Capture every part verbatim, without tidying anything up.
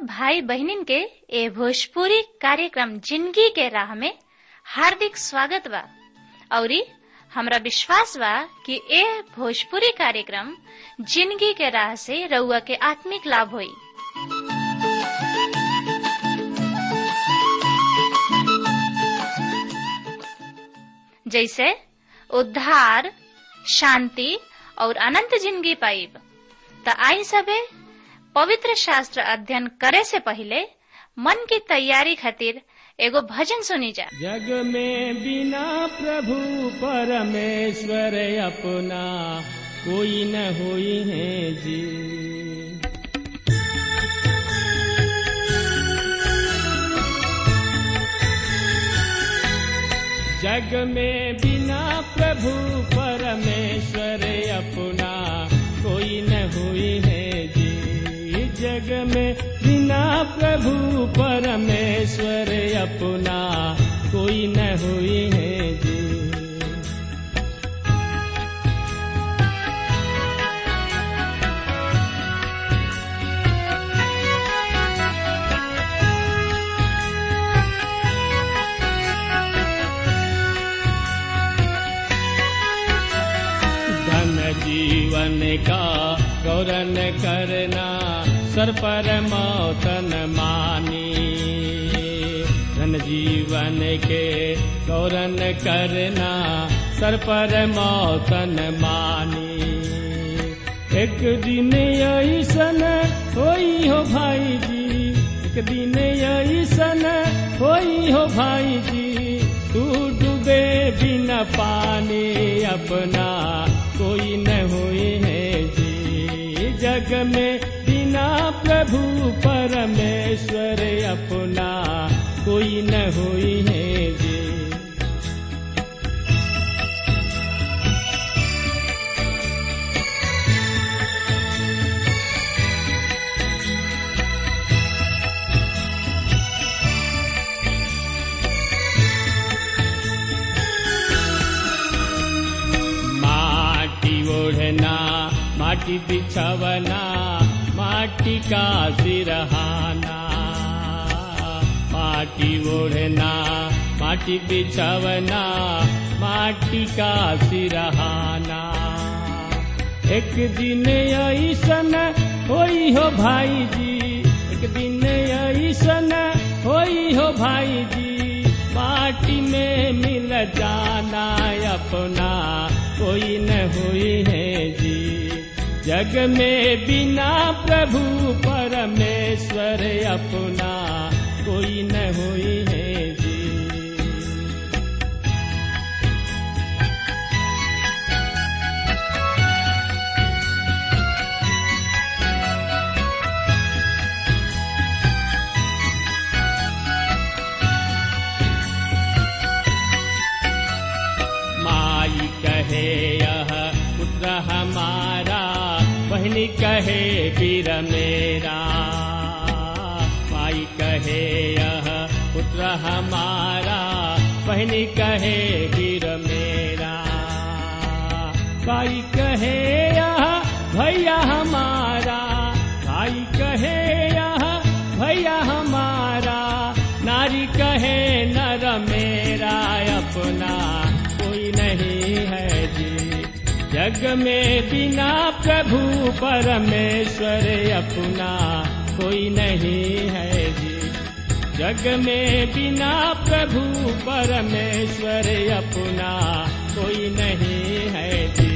भाई बहनिन के ए भोजपुरी कार्यक्रम जिंदगी के राह में हार्दिक स्वागत बा। औरी हमरा विश्वास बा कि ए भोजपुरी कार्यक्रम जिंदगी के राह से रउआ के आत्मिक लाभ होई। जैसे उद्धार, शांति और अनंत जिंदगी पाइब। त आई सबे पवित्र शास्त्र अध्ययन करे से पहले मन की तैयारी खातिर एगो भजन सुनी जा। जग में बिना प्रभु परमेश्वर अपना कोई न होई है जी। जग में बिना प्रभु परमेश्वर अपना कोई न हुई है जी। जग में बिना प्रभु परमेश्वर अपना कोई न हुई है जी। जीवन का गौरन करना सर पर मौतन मानी। धन जीवन के गौरन करना सर पर मौतन मानी। एक दिन ऐसन होई हो भाई जी, एक दिन ऐसन होई हो भाई जी। तू डूबे बिना पानी अपना कोई न हुई है जी। जग में बिना प्रभु परमेश्वर अपना कोई न हुई है जी। ओढ़ना माटी बिछवना माटी का सिरहाना। माटी ओढ़ना माटी बिछवना माटी का सिरहाना। एक दिन ऐसन होई हो भाई जी, एक दिन ऐसन होई हो भाई जी। माटी में मिल जाना अपना कोई न हुई है जी। जग में बिना प्रभु परमेश्वर अपना कोई न हुई है जी। माई कहे यह पुत्र हमारा, बहनी कहे वीर मेरा। माई कहे यह पुत्र हमारा, बहनी कहे वीर मेरा। भाई कहे यह भैया हमारा, भाई कहे यह भैया हमारा। नारी कहे नर मेरा अपना कोई नहीं है जी। जग में बिना प्रभु परमेश्वर अपना कोई नहीं है जी। जग में बिना प्रभु परमेश्वर अपना कोई नहीं है जी।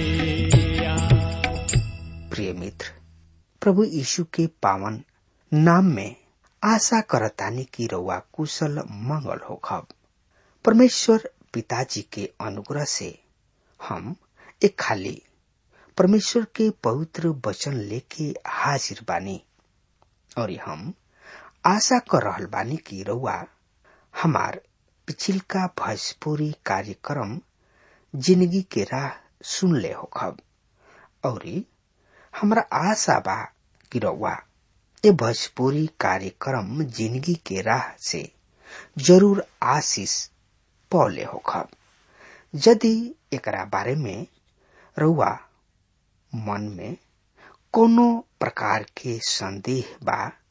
प्रिय मित्र, प्रभु यीशु के पावन नाम में आशा करतानी की रउआ कुशल मंगल होखब। परमेश्वर पिताजी के अनुग्रह से हम एक खाली परमेश्वर के पवित्र वचन लेके हाजिर बानी और हम आशा कर रहल बानी कि रउआ हमार पिछिलका भोजपुरी कार्यक्रम जिंदगी के राह सुन ले होखब। और हमरा आशा बा कि रउआ ए भोजपुरी कार्यक्रम जिंदगी के राह से जरूर आशीष पौले होखब। यदि एकरा बारे में रउआ मन में कोनो प्रकार के संदेह बा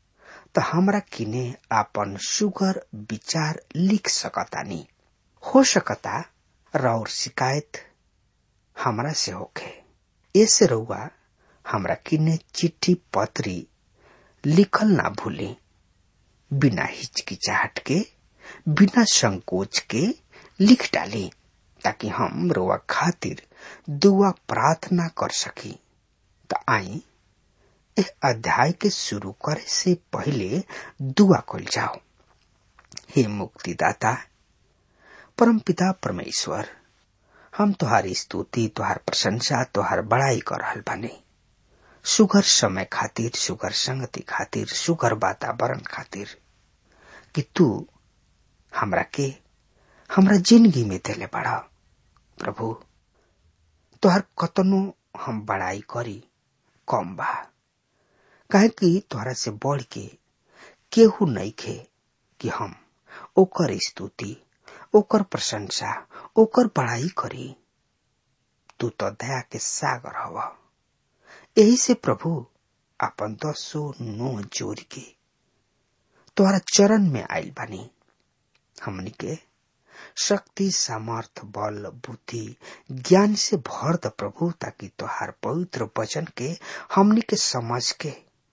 तो हमरा किने आपन सुगर विचार लिख सकतानी। हो सकता राउर शिकायत हमरा से होखे, ऐसे रउआ हमरा किने चिट्ठी पत्री लिखल ना भूली। बिना हिचकिचाहट के, बिना संकोच के लिख डाली, ताकि हम रउआ खातिर दुआ प्रार्थना कर सकी। तो आई इस अध्याय के शुरू करे से पहले दुआ कल जाओ। हे मुक्तिदाता परमपिता परमेश्वर, हम तुहारी स्तुति, तुहार प्रशंसा, तुहार बड़ाई कर रहल बानी। सुगर समय खातिर, सुगर संगति खातिर, सुगर वातावरण खातिर कि तू हमरा के हमरा जिंदगी में देले बड़ा। प्रभु तुहार कतनो हम बड़ाई करी कम बा, काहे कि तुहरा से बढ़ के केहू नहीं खे कि हम ओकर स्तुति, ओकर प्रशंसा, ओकर बड़ाई करी। तू तो दया के सागर हवा। यही से प्रभु अपन दसो नो जोड़ के तुहरा चरण में आइल बानी। हमनी के शक्ति, सामर्थ, बल, बुद्धि, ज्ञान से भर द प्रभु, ताकि तुहार पवित्र वचन के हमनी के समझ के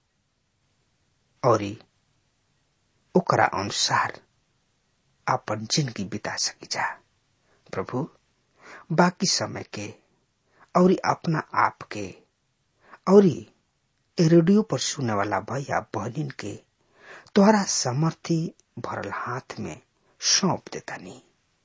और ओकरा अनुसार अपन जिंदगी बिता सकी जा। प्रभु बाकी समय के और अपना आप के और रेडियो पर सुने वाला भैया बहनिन के तुहरा समर्थी भरल हाथ में सौंप देता नहीं,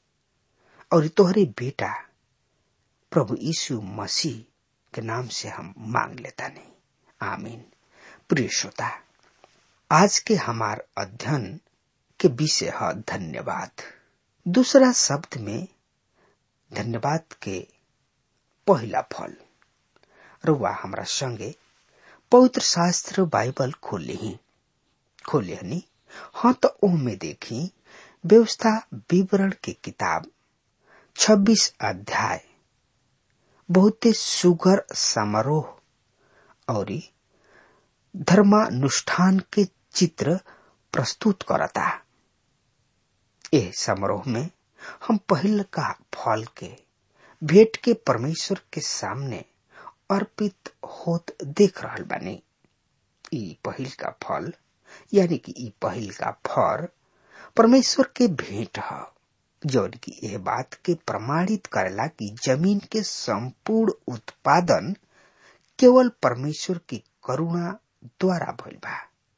और तोहरे बेटा प्रभु यीशु मसीह के नाम से हम मांग लेता नहीं, आमीन। प्रिय श्रोता, आज के हमार अध्ययन के विषय है धन्यवाद। दूसरा शब्द में धन्यवाद के पहला फल। रुआ हमरा संगे पवित्र शास्त्र बाइबल खोले ही खोले हनी हाँ तो ओह में देखी व्यवस्था विवरण की किताब छब्बीस अध्याय बहुते सुगर समारोह और धर्मानुष्ठान के चित्र प्रस्तुत करता। यह समारोह में हम पहल का फल के भेंट के परमेश्वर के सामने अर्पित होत देख रहल बानी। ई पहिल का फल यानी कि ई पहिल का फर परमेश्वर के भेंट है, जौन की यह बात के प्रमाणित करेला कि जमीन के संपूर्ण उत्पादन केवल परमेश्वर की करुणा द्वारा भइल बा।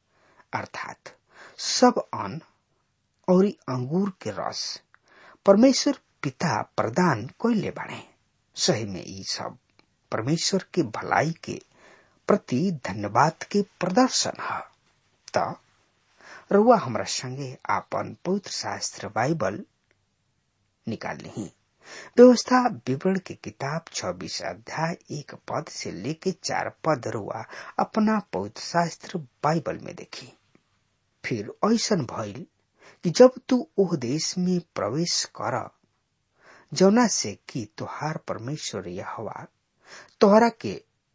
अर्थात सब अन्न और अंगूर के रस परमेश्वर पिता प्रदान कइले बाड़े। सही में ई सब परमेश्वर के भलाई के प्रति धन्यवाद के प्रदर्शन है। त रउआ हमरा संगे आपन पवित्र शास्त्र बाइबल निकाल ली। व्यवस्था विवरण की किताब छब्बीस अध्याय एक पद से लेके चार पद रुआ अपना पवित्र शास्त्र बाइबल में देखी। फिर ऐसन भइल कि जब तू ओह देश में प्रवेश कर जौना से कि तुहार परमेश्वर यहोवा तोहरा के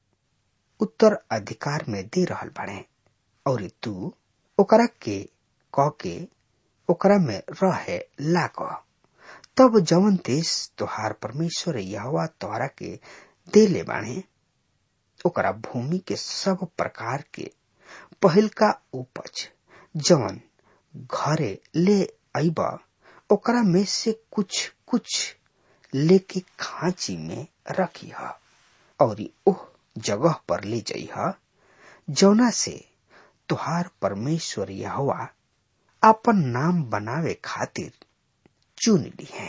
उत्तर अधिकार में दे रहल बाड़े, और तू ओकरा के कह के ओकरा में रहे लाग, तब जवन देश तुहार परमेश्वर यहोवा तोहरा के देले बाड़े ओकरा भूमि के सब प्रकार के पहल का उपज जवन घरे ले आइब ओकरा में से कुछ कुछ लेके खांची में रखी है, और ओह जगह पर ले जाई है जौना से तुहार परमेश्वर यहोवा अपन नाम बनावे खातिर चुन ली है।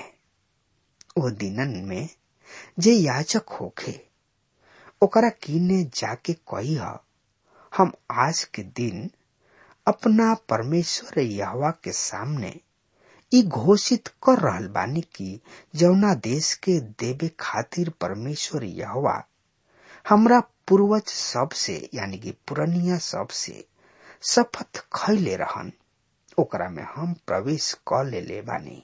ओ दिनन में जे याजक होखे ओकरा कीने जाके कही है, हम आज के दिन अपना परमेश्वर यहोवा के सामने ई घोषित कर रहल बानी कि जौना देश के देवे खातिर परमेश्वर यहोवा हमरा पूर्वज सब से यानी कि पुरनिया सब से शपथ खैले रहन ओकरा में हम प्रवेश कर ले ले बानी।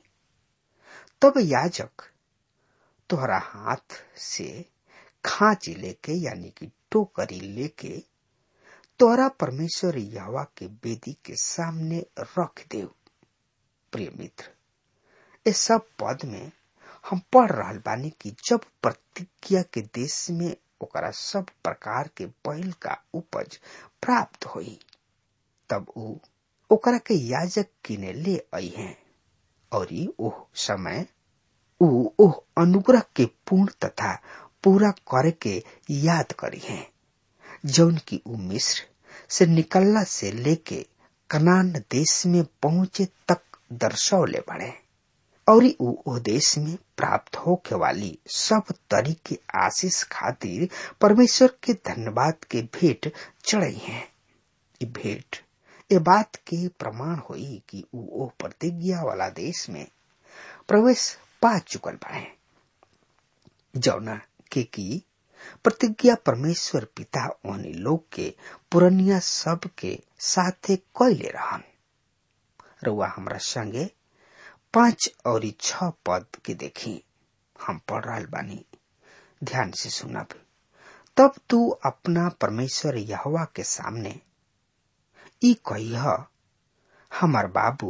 तब याजक तोहरा हाथ से खांची लेके यानी कि टोकरी लेके तोरा परमेश्वर यहोवा के वेदी के सामने रख देव। प्रिय मित्र, इस सब पद में हम पढ़ रहल बानी कि जब प्रतिज्ञा के देश में ओकरा सब प्रकार के पहिल का उपज प्राप्त होई, तब ऊ ओकरा के याजक किने ले आई हैं और ओह समय ऊ ओह अनुग्रह के पूर्ण तथा पूरा करे के याद करी हैं, जौन की ऊ मिस्र से निकलला से लेके कनान देश में पहुंचे तक दर्शौले बढ़े और ऊ देश में प्राप्त होके वाली सब तरी के आशीष खातिर परमेश्वर के धन्यवाद के भेंट चढ़ाई हैं। ये भेंट ये बात के प्रमाण हुई कि ऊ ओ प्रतिज्ञा वाला देश में प्रवेश पा चुकल बाड़े, जौना के की प्रतिज्ञा परमेश्वर पिता ओहनी लोग के पुरनिया सब के साथे कइले रहन। रउआ हमरा संगे पांच और छह पद के देखी, हम पढ़ रहल बानी, ध्यान से सुनब। तब तू अपना परमेश्वर यहोवा के सामने ई कहिह, हमार बाबू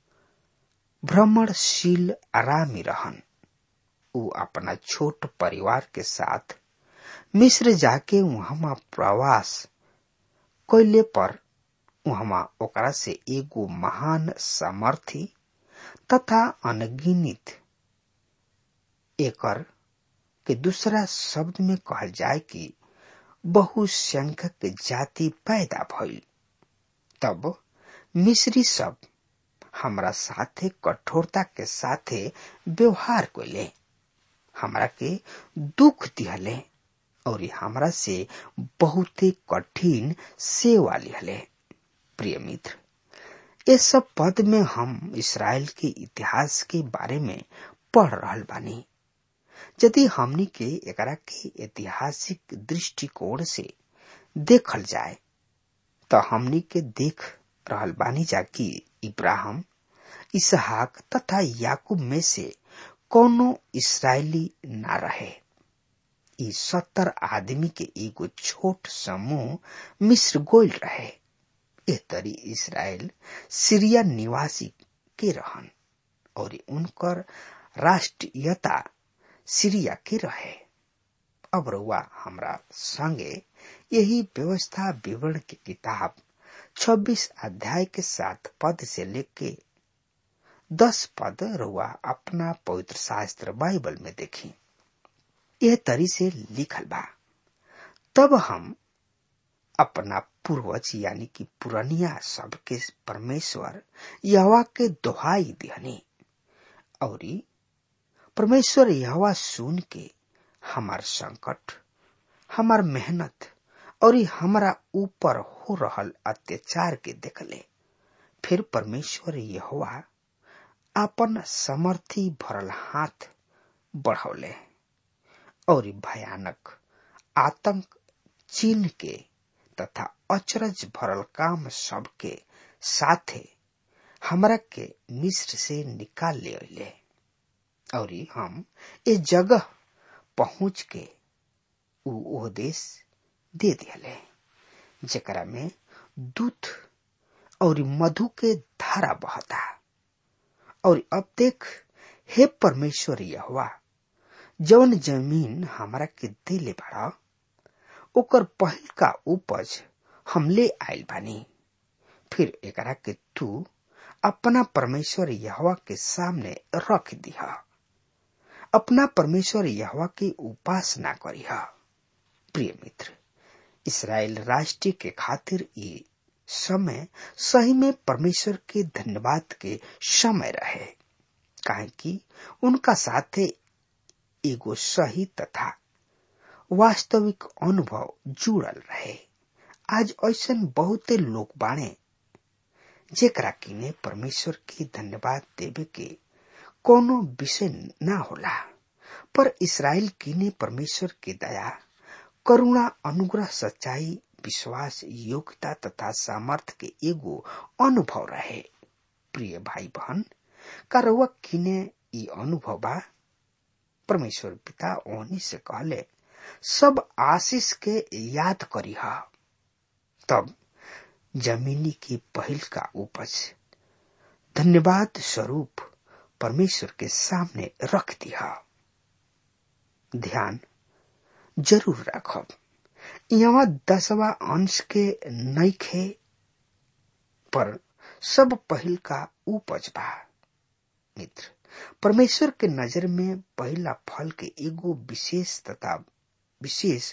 भ्रमणशील आरामी रहन। ऊ अपना छोट परिवार के साथ मिस्र जाके वहां प्रवास कइले पर वहां ओकरा से एगो महान सामर्थी तथा अनगिनित, एकर के दूसरा शब्द में कहल जाए कि बहुसंख्यक जाति पैदा भइल। तब मिस्री सब हमरा साथे कठोरता के साथे व्यवहार कइले, हमरा के दुख दिहले और हमरा से बहुते कठिन सेवा लिहले। प्रिय मित्र, इस सब पद में हम इस्राएल के इतिहास के बारे में पढ़ रहल बानी। यदि हमनी के एकरा के ऐतिहासिक दृष्टिकोण से देखल जाए तो हमनी के देख रहल बानी जा कि इब्राहिम, इसहाक तथा याकूब में से कोनो इस्राएली ना रहे। ई सत्तर आदमी के एगो छोट समूह मिस्र गोल रहे। ए तरी इस्राएल सीरिया निवासी के रहन और उनकर राष्ट्रीयता सीरिया के रहे। अब रउआ हमरा संगे यही व्यवस्था विवरण की किताब छब्बीस अध्याय के सात पद से लेके दस पद रउआ अपना पवित्र शास्त्र बाइबल में देखी। यह तरी से लिखल बा, तब हम अपना पूर्वज यानी कि पुरनिया सबके परमेश्वर यहोवा के दोहाई दिहनी और परमेश्वर यहोवा सुन के हमार संकट, हमार मेहनत और हमारा ऊपर हो रहल अत्याचार के देखले। फिर परमेश्वर यहोवा अपन समर्थी भरल हाथ बढ़ौले और भयानक आतंक चिन्ह के तथा अचरज भरल काम सब के साथे हमरा के मिस्र से निकाल ले अइले और हम इस जगह पहुंच के ऊ ओ देश दे दिले जेकरा में दूध और मधु के धारा बहता। और अब देख हे परमेश्वर यहोवा, जौन जमीन हमरा के देले बड़ा ओकर पहिल का उपज हम ले आइल बानी। फिर एकरा के तू अपना परमेश्वर यहोवा के सामने रख दिहा, अपना परमेश्वर यहोवा की उपासना करिहा। प्रिय मित्र, इस्राएल राष्ट्र के खातिर ये समय सही में परमेश्वर के धन्यवाद के समय रहे, काहे कि उनका साथे एगो सही तथा वास्तविक अनुभव जुड़ल रहे। आज ऐसन बहुते लोग बाणे जेकरा किने परमेश्वर के धन्यवाद देवे के कोनो विषय ना होला, पर इस्राएल किने परमेश्वर के दया, करुणा, अनुग्रह, सच्चाई, विश्वास, योग्यता तथा सामर्थ्य के एगो अनुभव रहे। प्रिय भाई बहन, का रउआ किने ई अनुभव बा? परमेश्वर पिता ओहनी से कहले, सब आशीष के याद करिहा, तब जमीनी की पहल का उपज धन्यवाद स्वरूप परमेश्वर के सामने रख दिया। ध्यान जरूर रखब, यहाँ दसवा अंश के नइखे पर सब पहल का उपज बा। मित्र, परमेश्वर के नजर में पहला फल के एगो विशेष तथा विशेष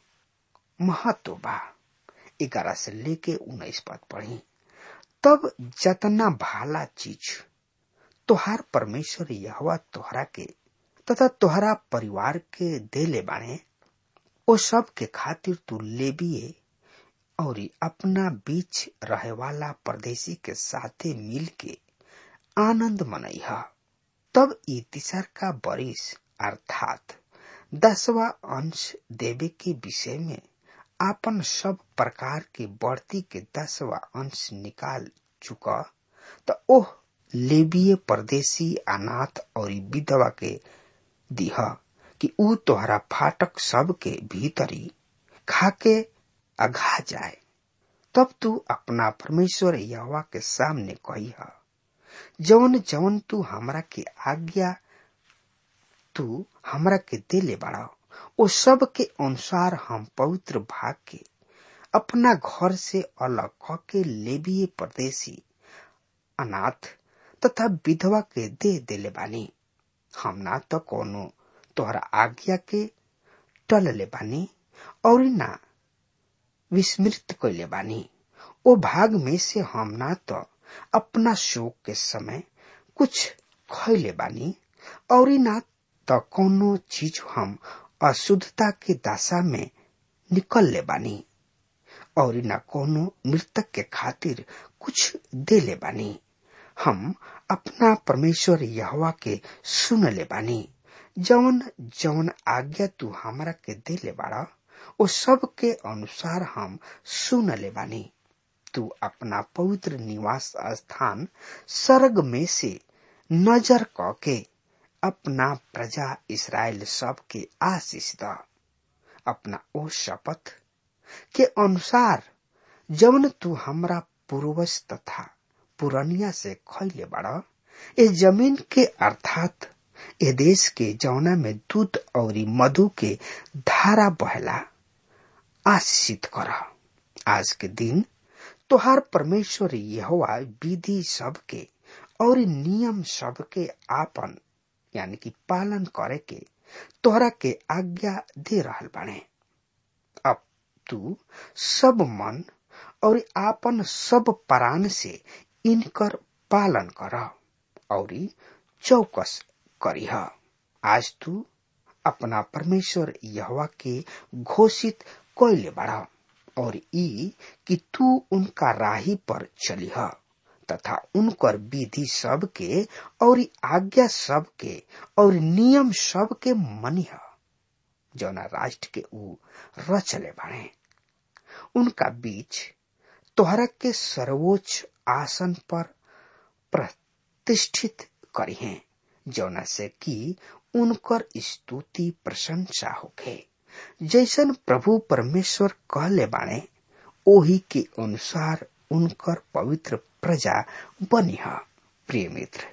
महत्व बा। ग्यारह से लेके उन्नीस पद पढ़ी। तब जतना भाला चीज तोहार परमेश्वर यहोवा तोहरा के तथा तोहरा परिवार के देले बाने, ओ सब के खातिर तू लेबिये और अपना बीच रहे वाला परदेशी के साथे मिल के आनंद मनइहा। तब ई तीसर का बरिस अर्थात दसवा अंश देवे के विषय में आपन सब प्रकार के बढ़ती के दसवा अंश निकाल चुका, तो ओह लेबिये परदेशी अनाथ और विधवा के दिहा कि ऊ तोहरा फाटक सब के भीतरी खाके अघा जाए। तब तू अपना परमेश्वर यहोवा के सामने कहिहा, जवन जवन तू हमरा के आज्ञा तू हमरा के देले बाड़ा, ओ सब के अनुसार हम पवित्र भाग के अपना घर से अलग क के लेबिये परदेशी अनाथ तथा विधवा के दे देले बानी। हम ना तो कोनो तोहरा आज्ञा के टल ले बानी और ना विस्मृत कैले बानी। ओ भाग में से हम ना तो अपना शोक के समय कुछ खैले बानी और ना तो कोनो चीज हम अशुद्धता के दशा में निकल ले बानी और ना कोनो मृतक के खातिर कुछ दे ले बानी। हम अपना परमेश्वर यहोवा के सुन ले बानी। जवन जवन आज्ञा तू हमरा के दे ले बाड़ा, ओ सब के अनुसार हम सुन ले बानी। तू अपना पवित्र निवास स्थान स्वर्ग में से नजर क के अपना प्रजा इस्राएल सब के आशीष द। अपना ओ शपथ के अनुसार जवन तू हमरा पूर्वज तथा पुरनिया से खैले बाड़ा, ए जमीन के अर्थात ए देश के जौना में दूध और मधु के धारा बहला आशीषित कर। आज के दिन तोहार परमेश्वर यहोवा विधि सब के और नियम सब के आपन यानी कि पालन करे के तोहरा के आज्ञा दे रहल बाने। अब तू सब मन और आपन सब प्राण से इनकर पालन कर और चौकस करीह। आज तू अपना परमेश्वर यहोवा के घोषित कइले बाड़ा और ई कि तू उनका राही पर चलिह तथा उनकर विधि सब के और आज्ञा सब के और नियम सब के मनिह जौना राष्ट्र के ऊ रचले बाणे। उनका बीच तोहरा के सर्वोच्च आसन पर प्रतिष्ठित करिहे, जौना से कि उनकर स्तुति प्रशंसा होखे। जैसन प्रभु परमेश्वर कहले बाणे, ओही के अनुसार उनकर पवित्र प्रजा बनिह। प्रिय मित्र,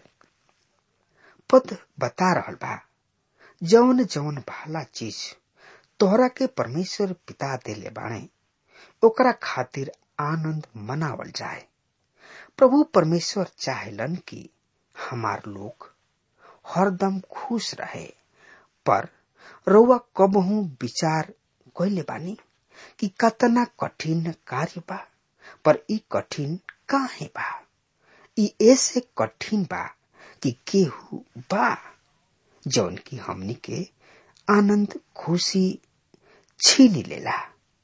पद बता रहल बा, जौन जौन भाला चीज तोहरा के परमेश्वर पिता देले बाणे, ओकरा खातिर आनंद मनावल जाए। प्रभु परमेश्वर चाहेलन कि हमार लोग हरदम खुश रहे, पर रउआ कबहू विचार कइले बानी कि कतना कठिन कार्य बा। पर ई कठिन काहे बा? ई ऐसे कठिन बा कि केहू बा जौन की हमनी के आनंद खुशी छीन लेला।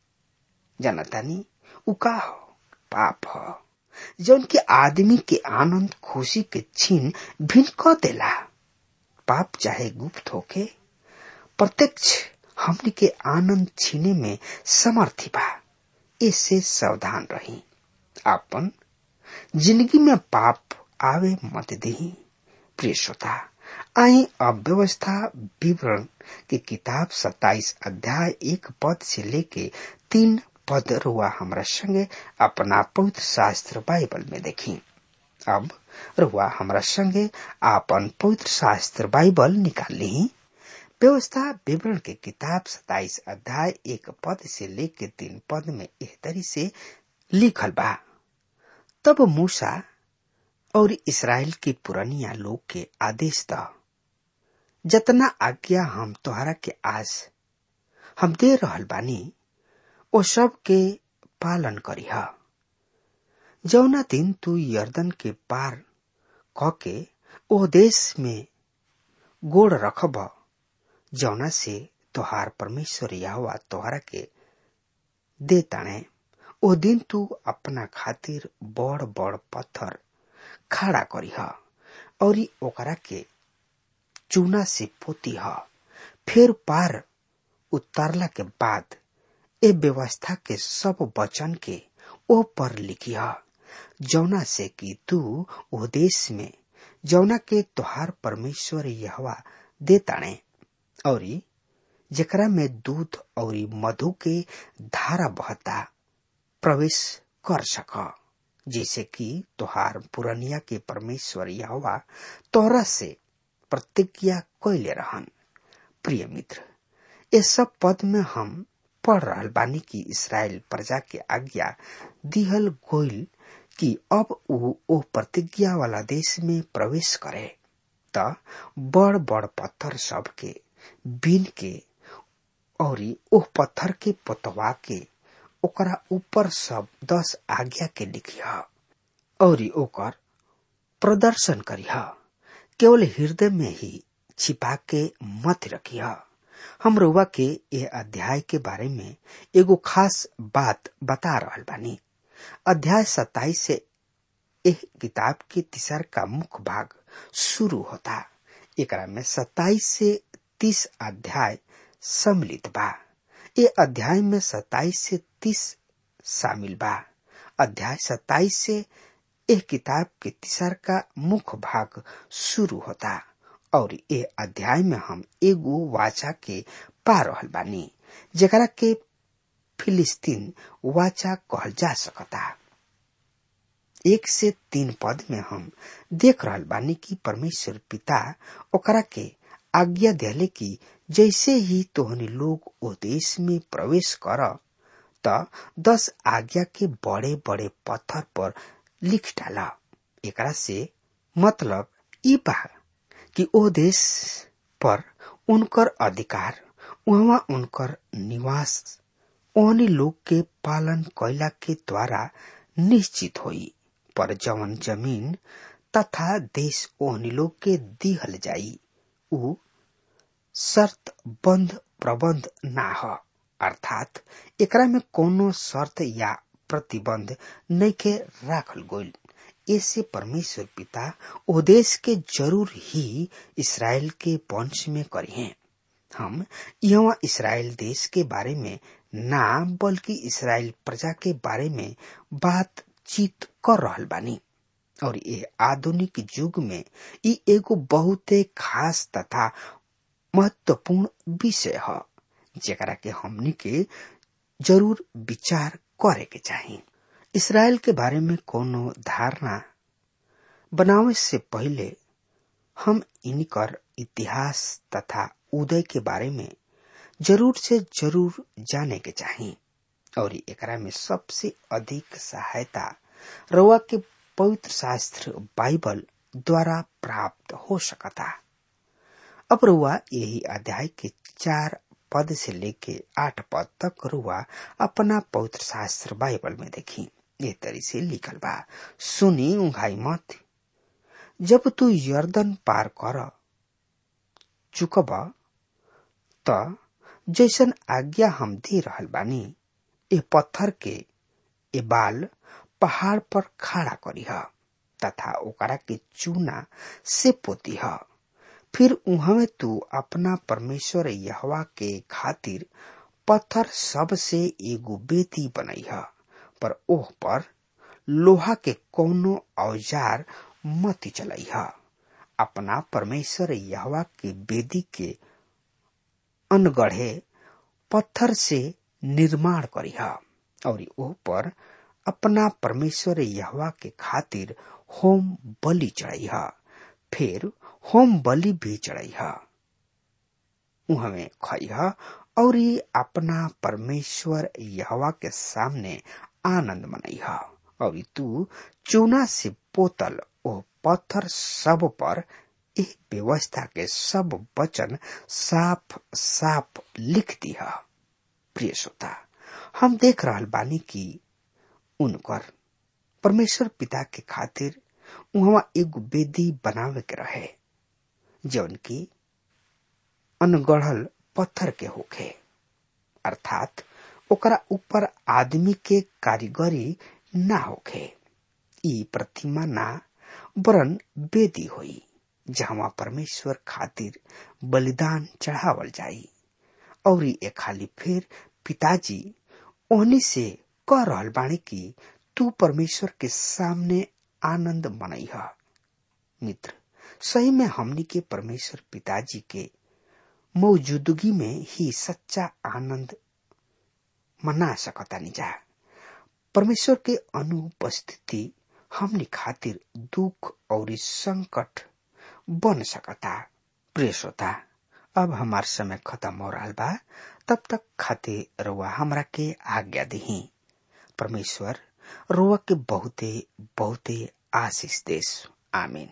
जानतानी उ का हो? पाप हो, जौन की आदमी के आनंद खुशी के छीन भिन क देला। पाप चाहे गुप्त होके प्रत्यक्ष हमनी के आनंद छीने में समर्थी बा। इससे सावधान रही, आपन जिंदगी में पाप आवे मत दही। प्रिय श्रोता, आई अब व्यवस्था विवरण की किताब सत्ताईस अध्याय एक पद से लेके तीन पद रुआ हमरा संगे अपना पवित्र शास्त्र बाइबल में देखी। अब रुआ हमरा संगे आपन पवित्र शास्त्र बाइबल निकाल ली। व्यवस्था विवरण के किताब सताइस अध्याय एक पद से लेके तीन पद में एह तरी से लिखल बा। तब मूसा और इस्राएल के पुरनिया लोग के आदेश द, जतना आज्ञा हम तोहरा के आज हम दे रहल बानी ओ सब के पालन करीह। जौना दिन तू यर्दन के पार क के ओ देश में गोड़ रखब जौना से तोहार परमेश्वर यहोवा तोहरा के दे ताणे, ओ दिन तू अपना खातिर बड़ बड़ पत्थर खड़ा करीह और ओकरा के चूना से पोतीह। फिर पार उतारला के बाद ए व्यवस्था के सब वचन के ओ पर लिखिह, जौना से कि तू ओ देश में जौना के तोहार परमेश्वर यहोवा दे ताणे और जेकरा में दूध और मधु के धारा बहता प्रवेश कर सक, जैसे कि तोहार पुरनिया के परमेश्वर यहोवा तोहरा से प्रतिज्ञा कइले रहन। प्रिय मित्र, ये सब पद में हम पढ़ रहल बानी कि इस्राएल प्रजा के आज्ञा दिहल गोइल कि अब वो ओ प्रतिज्ञा वाला देश में प्रवेश करे त बड़ बड़ पत्थर सब के बीन के और ओह पत्थर के पोतवा के ओकरा ऊपर सब दस आज्ञा के लिखिया और ओकर प्रदर्शन करिया। केवल हृदय में ही छिपा के मत रखिया। हम रउआ के ये अध्याय के बारे में एगो खास बात बता रहल बानी। अध्याय सत्ताईस से एक किताब के तीसर का मुख्य भाग शुरू होता। एकरा में सत्ताईस से तीस अध्याय सम्मिलित बा। ये अध्याय में सत्ताईस से तीस शामिल बा। अध्याय सत्ताईस से एक किताब के तीसर का मुख्य भाग शुरू होता और ये अध्याय में हम एगो वाचा के पा रहल बानी, जेकरा के फिलिस्तीन वाचा कहल जा सकता। एक से तीन पद में हम देख रहल बानी कि परमेश्वर पिता ओकरा के आज्ञा देले कि जैसे ही तोहनी लोग ओ देश में प्रवेश कर त दस आज्ञा के बड़े बड़े पत्थर पर लिख डाला। एकरा से मतलब ई बा कि ओ देश पर उनकर अधिकार, वहाँ उनकर निवास ओहनी लोग के पालन कैला के द्वारा निश्चित होई। पर जवन जमीन तथा देश ओहनी लोग के दिहल जाई उ शर्त बंद प्रबंध ना ह, अर्थात एकरा में कोनो शर्त या प्रतिबंध नइखे राखल गइल। ऐसे परमेश्वर पिता ओ देश के जरूर ही इस्राएल के वंश में करिहे। हम यहाँ इस्राएल देश के बारे में ना बल्कि इस्राएल प्रजा के बारे में बातचीत कर रहल बानी और ये आधुनिक युग में ई एगो बहुते खास तथा महत्वपूर्ण विषय है, जेकरा के हमनी के जरूर विचार करे के चाहिए। इस्राएल के बारे में कोनो धारणा बनावे से पहले हम इनकर इतिहास तथा उदय के बारे में जरूर से जरूर जाने के चाहिए और एकरा में सबसे अधिक सहायता रउआ के पवित्र शास्त्र बाइबल द्वारा प्राप्त हो सकता। अब रुआ यही अध्याय के चार पद से लेके आठ पद तक रुआ अपना पवित्र शास्त्र बाइबल में देखी। ये तरी से लिखल बा, सुनी उंघाई मत, जब तू यर्दन पार कर चुकब त जैसन आज्ञा हम दे रहल बानी ए पत्थर के ए बाल पहाड़ पर खड़ा करीह तथा ओकरा के चूना से पोतीह। फिर उहमे तू अपना परमेश्वर यहोवा के खातिर पत्थर सब से एगो बेदी बनईह, पर ओह पर लोहा के कोनो औजार मत चलईह। अपना परमेश्वर यहोवा के बेदी के अनगढ़े पत्थर से निर्माण करीह और ओ पर अपना परमेश्वर यहोवा के खातिर होम बलि चढ़ाइहा। फिर होम बलि भी चढ़ाइहा, उहमे खइहा और अपना परमेश्वर यहोवा के सामने आनंद मनइहा। और तू चूना से पोतल ओ पत्थर सब पर एक व्यवस्था के सब वचन साफ साफ लिख दिया। प्रिय श्रोता, हम देख रहल बानी कि उनकर परमेश्वर पिता के खातिर वहां एगो वेदी बनावे के रहे, जौन की अनगढ़ल पत्थर के होखे, अर्थात ओकरा ऊपर आदमी के कारीगरी ना होखे। ई प्रतिमा ना वरन वेदी होई, जहाँ परमेश्वर खातिर बलिदान चढ़ावल जाई। और ये खाली फिर पिताजी ओहनी से कह रहल बाणी कि तू परमेश्वर के सामने आनंद मनइहा। मित्र, सही में हमनी के परमेश्वर पिताजी के मौजूदगी में ही सच्चा आनंद मना सकतानी जा। परमेश्वर के अनुपस्थिति हमनी खातिर दुख और संकट बन सकता। प्रिय श्रोता, अब हमार समय खत्म हो रहा बा, तब तक खातिर रुआ हमरा के आज्ञा दही। परमेश्वर रुआ के बहुते बहुते आशीष देश। आमीन।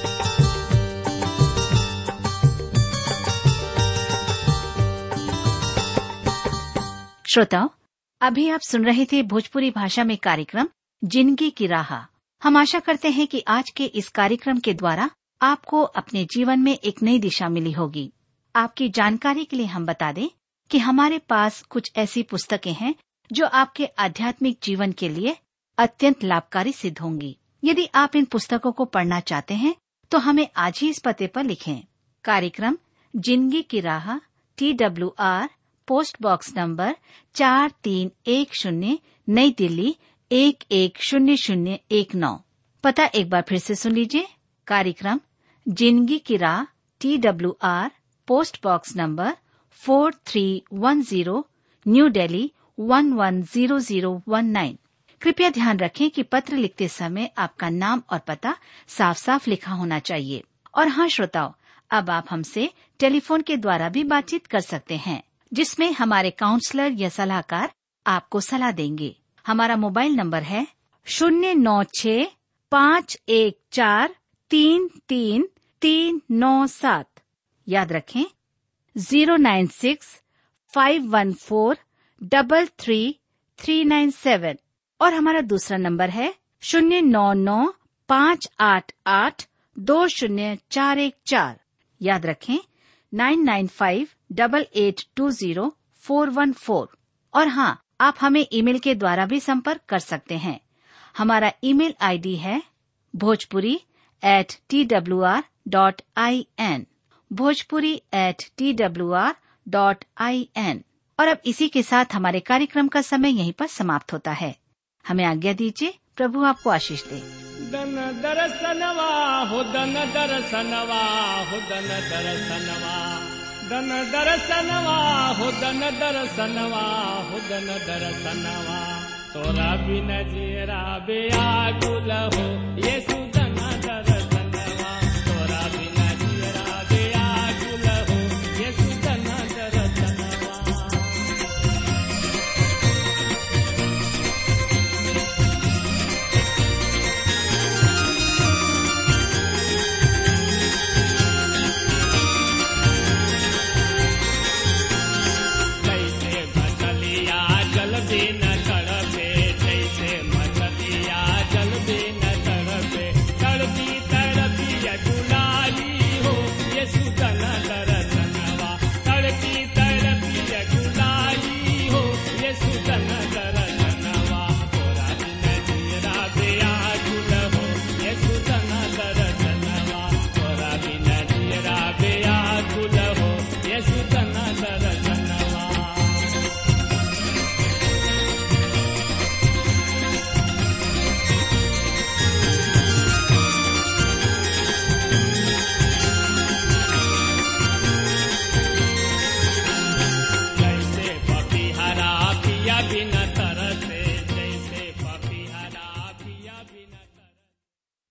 श्रोताओ, अभी आप सुन रहे थे भोजपुरी भाषा में कार्यक्रम जिंदगी की राह। हम आशा करते हैं कि आज के इस कार्यक्रम के द्वारा आपको अपने जीवन में एक नई दिशा मिली होगी। आपकी जानकारी के लिए हम बता दें कि हमारे पास कुछ ऐसी पुस्तकें हैं जो आपके आध्यात्मिक जीवन के लिए अत्यंत लाभकारी सिद्ध होंगी। यदि आप इन पुस्तकों को पढ़ना चाहते हैं तो हमें आज ही इस पते पर लिखें। कार्यक्रम जिंदगी की राह, T W R, post box number चार तीन एक शून्य, नई दिल्ली एक एक शून्य शून्य एक नौ। पता एक बार फिर से सुन लीजिए। कार्यक्रम जिंदगी की राह, T W R, post box number four three one zero, new Delhi one one zero zero one nine. कृपया ध्यान रखें कि पत्र लिखते समय आपका नाम और पता साफ साफ लिखा होना चाहिए। और हाँ श्रोताओ, अब आप हमसे टेलीफोन के द्वारा भी बातचीत कर सकते हैं, जिसमें हमारे काउंसलर या सलाहकार आपको सलाह देंगे। हमारा मोबाइल नंबर है शून्य नौ छ पाँच एक चार तीन तीन तीन नौ सात। याद रखें zero nine six five one four double three three nine seven. और हमारा दूसरा नंबर है शून्य नौ नौ पाँच आठ आठ दो शून्य चार एक चार। याद रखें nine nine five double eight two zero four one four. और हाँ, आप हमें ईमेल के द्वारा भी संपर्क कर सकते हैं। हमारा ईमेल आईडी है Bhojpuri at T W R dot I N, Bhojpuri at T W R dot I N. और अब इसी के साथ हमारे कार्यक्रम का समय यहीं पर समाप्त होता है। हमें आज्ञा दीजिए। प्रभु आपको आशीष दे। दन दरसनवा हो दन दरसनवा हो दन दरसनवा, दन दरसनवा हो दन दरसनवा हो दन दरसनवा। तोरा बिन जीरा बेआगुल हो येसु।